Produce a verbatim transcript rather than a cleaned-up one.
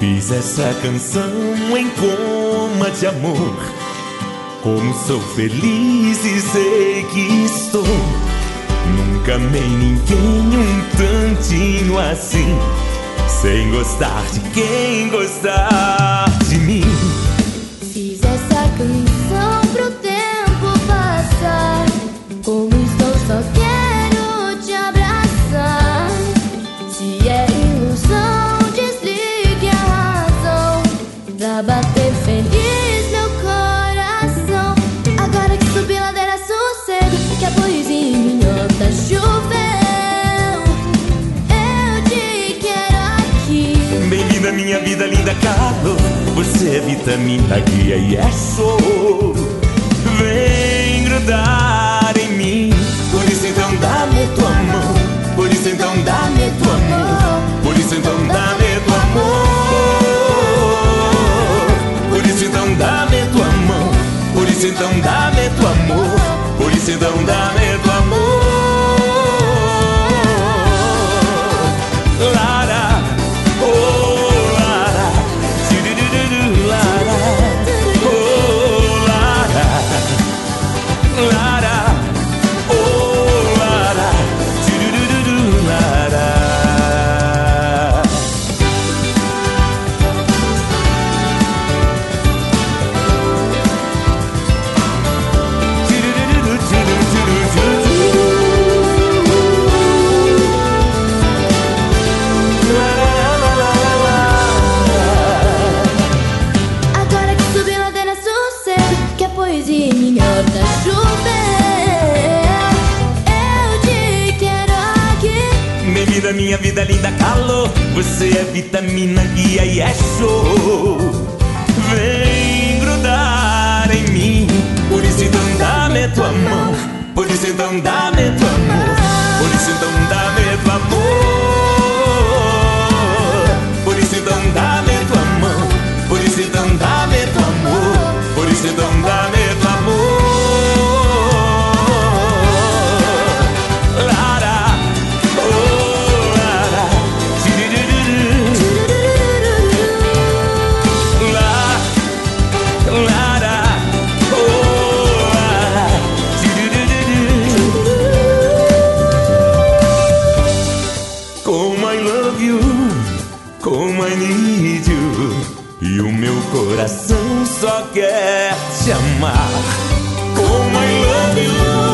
Fiz essa canção em coma de amor. Como sou feliz e sei que estou. Nunca amei ninguém um tantinho assim, sem gostar de quem gostar de mim. Fiz essa canção pro tempo passar. Como estou, só quero te abraçar. Se é ilusão, desligue a razão pra bater feliz meu coração. Agora que subi a ladeira, sossego, que a poesia em minhota choveu. Eu te quero aqui. Bem-vinda minha vida, linda calor. Você é vitamina, guia e é show. Vem grudar em mim. Por isso então dá-me tua mão. Por isso então dá-me tua mão. Por isso então dá-me tua mão. Por isso então dá-me tua mão. Por isso então dá-me tua amor. Por isso então dá-me tua amor. Lara, oh Lara, tiriririri, Lara, oh Lara, Lara, oh Lara, tiriririri, Lara. Agora que subi a ladeira, sossego, que a poesia em minha horta choveu. Eu te quero aqui. Bem-vinda minha vida, linda calor. Você é vitamina, guia e é show. Vem grudar em mim. Por isso então dá-me tua mão. Por isso então dá-me tua amor. Por isso então dá-me tua amor. Por isso então dá-me tua mão. Por isso então dá-me tua amor. Por isso então dá-me tua amor. Lara, oh Lara, tiriririri. La, Lara, oh Lara, tiriririri. Como I love you, como I need you. E o meu coração só quer te amar. Como I love you.